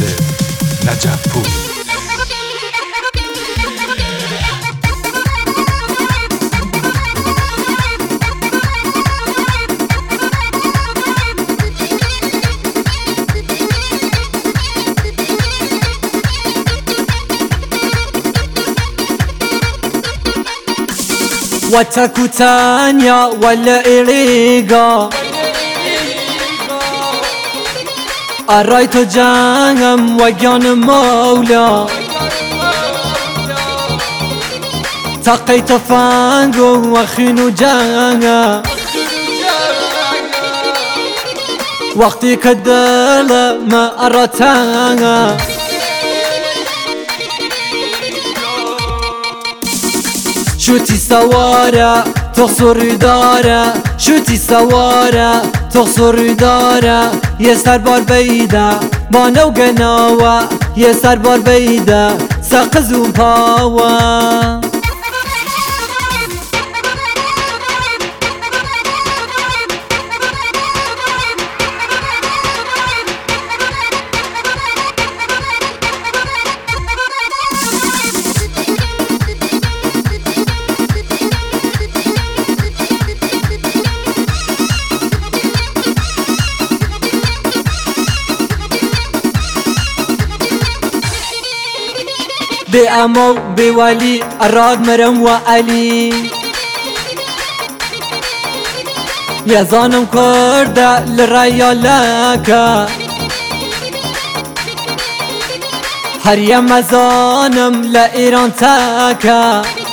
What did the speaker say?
نجفپور. وتكوتانيا ولا إريقا أرايتو جانم وجان مولا تقيت فانقو وخينو جانا وقتي كدل ما أرتانا شوتي سوارة تخسر دارة شوتي سوارة تخسر دارة يا سربار بيدا بانا وقناوة يا سربار بيدا ساقز وباوة بأمو بولي الراد مرم وعلي يا زانم كرده لريالك هر يم زانم لإيران تاكا